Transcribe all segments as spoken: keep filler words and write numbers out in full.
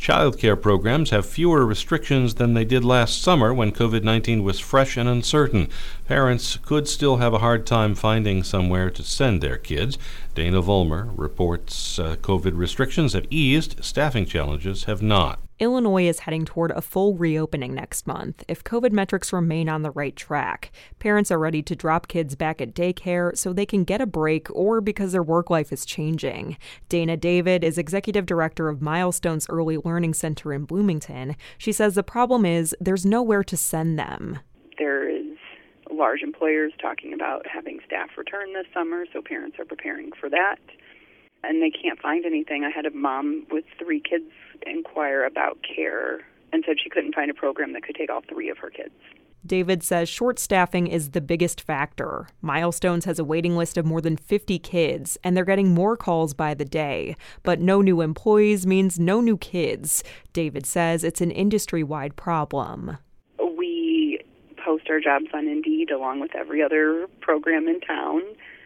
Childcare programs have fewer restrictions than they did last summer when covid nineteen was fresh and uncertain. Parents could still have a hard time finding somewhere to send their kids. Dana Vollmer reports uh, COVID restrictions have eased, staffing challenges have not. Illinois is heading toward a full reopening next month if COVID metrics remain on the right track. Parents are ready to drop kids back at daycare so they can get a break or because their work life is changing. Dana David is executive director of Milestones Early Learning Center in Bloomington. She says the problem is there's nowhere to send them. There is large employers talking about having staff return this summer, so parents are preparing for that. And they can't find anything. I had a mom with three kids inquire about care and said she couldn't find a program that could take all three of her kids. David says short staffing is the biggest factor. Milestones has a waiting list of more than fifty kids, and they're getting more calls by the day. But no new employees means no new kids. David says it's an industry-wide problem. We post our jobs on Indeed along with every other program in town.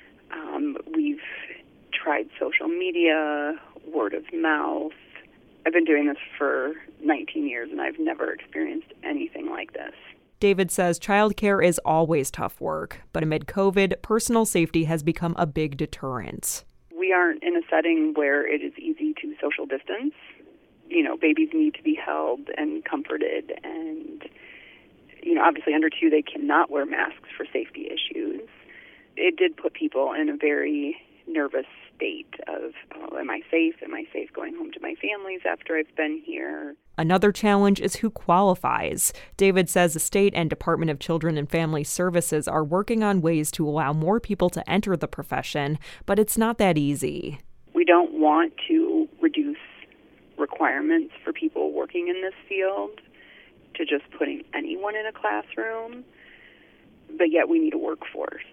Um, we've tried social media, word of mouth. I've been doing this for nineteen years, and I've never experienced anything like this. David says childcare is always tough work, but amid COVID, personal safety has become a big deterrent. We aren't in a setting where it is easy to social distance. You know, babies need to be held and comforted, and, you know, obviously under two, they cannot wear masks for safety issues. It did put people in a very nervous state of, oh, am I safe? Am I safe going home to my families after I've been here? Another challenge is who qualifies. David says the state and Department of Children and Family Services are working on ways to allow more people to enter the profession, but it's not that easy. We don't want to reduce requirements for people working in this field to just putting anyone in a classroom, but yet we need a workforce.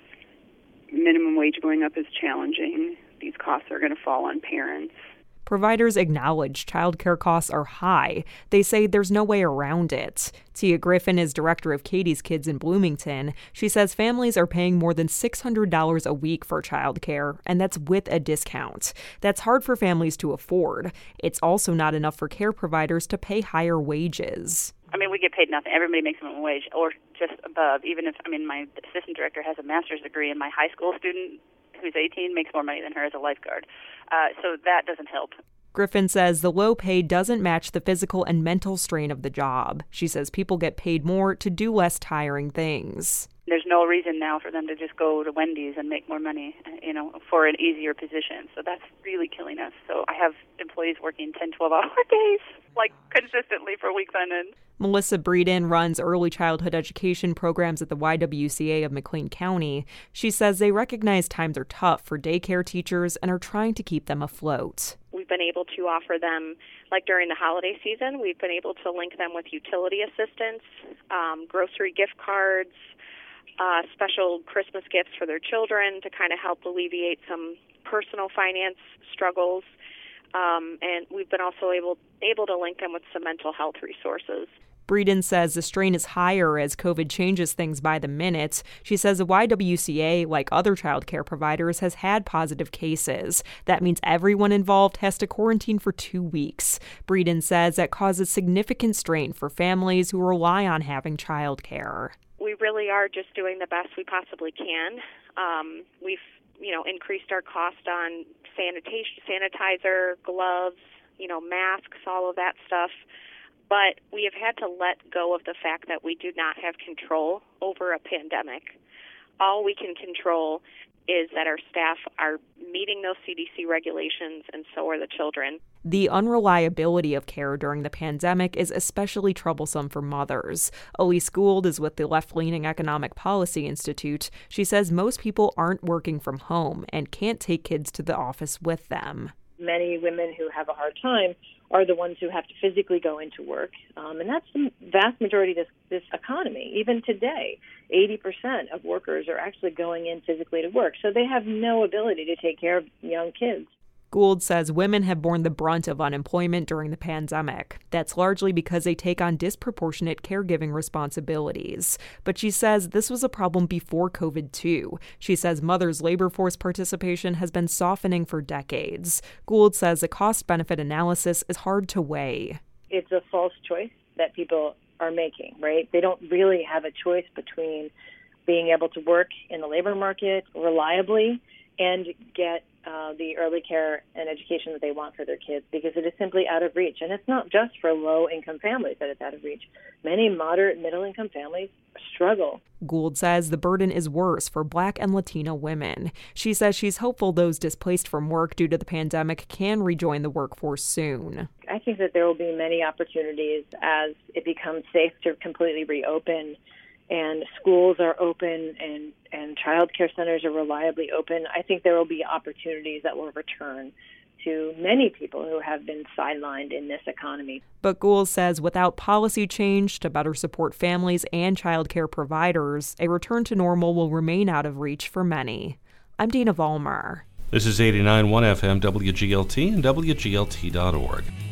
Minimum wage going up is challenging. These costs are going to fall on parents. Providers acknowledge childcare costs are high. They say there's no way around it. Tia Griffin is director of Katie's Kids in Bloomington. She says families are paying more than six hundred dollars a week for childcare, and that's with a discount. That's hard for families to afford. It's also not enough for care providers to pay higher wages. I mean, we get paid nothing. Everybody makes minimum wage or just above. Even if, I mean, my assistant director has a master's degree, and my high school student who's eighteen makes more money than her as a lifeguard. Uh, so that doesn't help. Griffin says the low pay doesn't match the physical and mental strain of the job. She says people get paid more to do less tiring things. There's no reason now for them to just go to Wendy's and make more money, you know, for an easier position. So that's really killing us. So I have employees working ten, twelve-hour days, like consistently for weeks on end. Melissa Breeden runs early childhood education programs at the Y W C A of McLean County. She says they recognize times are tough for daycare teachers and are trying to keep them afloat. We've been able to offer them, like during the holiday season, we've been able to link them with utility assistance, um, grocery gift cards, uh, special Christmas gifts for their children to kind of help alleviate some personal finance struggles. Um, and we've been also able able to link them with some mental health resources. Breeden says the strain is higher as COVID changes things by the minute. She says the Y W C A, like other child care providers, has had positive cases. That means everyone involved has to quarantine for two weeks. Breeden says that causes significant strain for families who rely on having child care. We really are just doing the best we possibly can. Um, we've, you know, increased our cost on sanitation, sanitizer, gloves, you know, masks, all of that stuff. But we have had to let go of the fact that we do not have control over a pandemic. All we can control is that our staff are meeting those C D C regulations, and so are the children. The unreliability of care during the pandemic is especially troublesome for mothers. Elise Gould is with the left-leaning Economic Policy Institute. She says most people aren't working from home and can't take kids to the office with them. Many women who have a hard time are the ones who have to physically go into work. Um, and that's the vast majority of this, this economy. Even today, eighty percent of workers are actually going in physically to work. So they have no ability to take care of young kids. Gould says women have borne the brunt of unemployment during the pandemic. That's largely because they take on disproportionate caregiving responsibilities. But she says this was a problem before COVID too. She says mothers' labor force participation has been softening for decades. Gould says the cost-benefit analysis is hard to weigh. it's a false choice that people are making, right? They don't really have a choice between being able to work in the labor market reliably and get uh, the early care and education that they want for their kids, because it is simply out of reach. And it's not just for low-income families that it's out of reach. Many moderate, middle-income families struggle. Gould says the burden is worse for Black and Latino women. She says she's hopeful those displaced from work due to the pandemic can rejoin the workforce soon. I think that there will be many opportunities as it becomes safe to completely reopen and schools are open and, and child care centers are reliably open. I think there will be opportunities that will return to many people who have been sidelined in this economy. But Gould says without policy change to better support families and child care providers, a return to normal will remain out of reach for many. I'm Dana Vollmer. This is eighty-nine point one F M W G L T and W G L T dot org.